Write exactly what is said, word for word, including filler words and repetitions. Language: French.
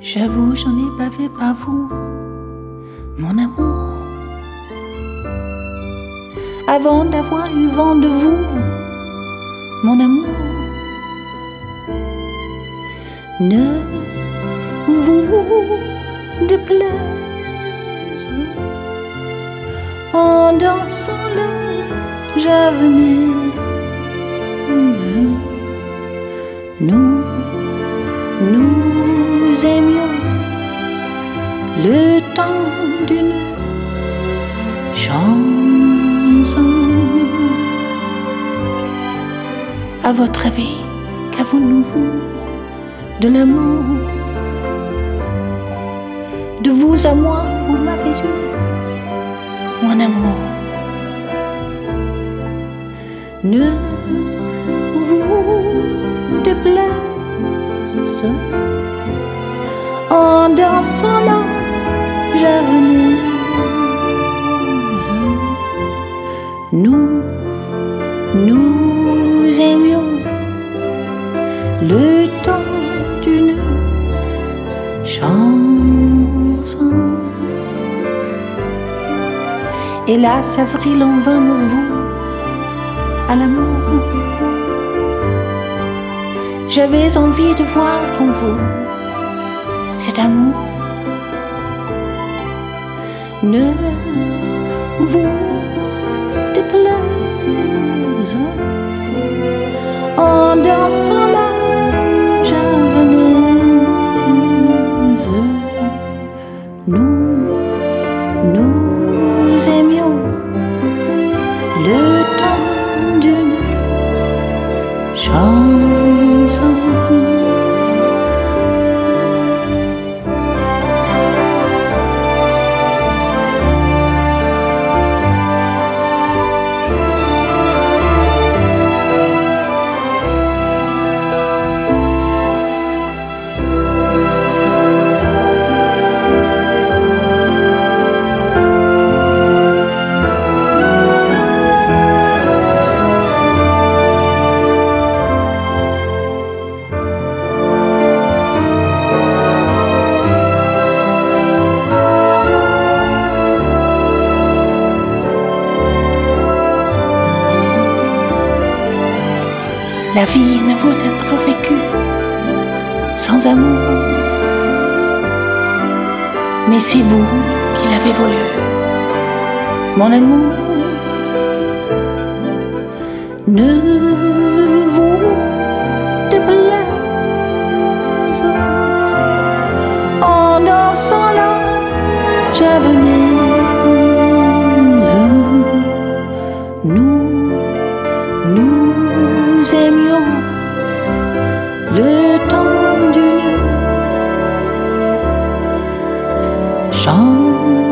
J'avoue, j'en ai bavé par vous, mon amour. Avant d'avoir eu vent de vous, mon amour. Ne vous déplaise, en dansant le javenaise. Nous, nous aimions le temps d'une chanson. À votre avis, qu'avons-nous de l'amour? De vous à moi, vous m'avez eu, mon amour. Ne vous déplaise, en dansant la javanaise. Nous, nous aimions le temps d'une chanson. Hélas, avril en vain me voue à l'amour. J'avais envie de voir en vous cet amour. Ne vous déplaise, en dansant la javanaise. Nous, nous aimions le temps d'une chanson. La vie ne vaut être vécue sans amour, mais c'est vous qui l'avez voulu, mon amour. Ne vous déplaise, en dansant la javanaise. Nous, nous aimions le temps d'une chanson.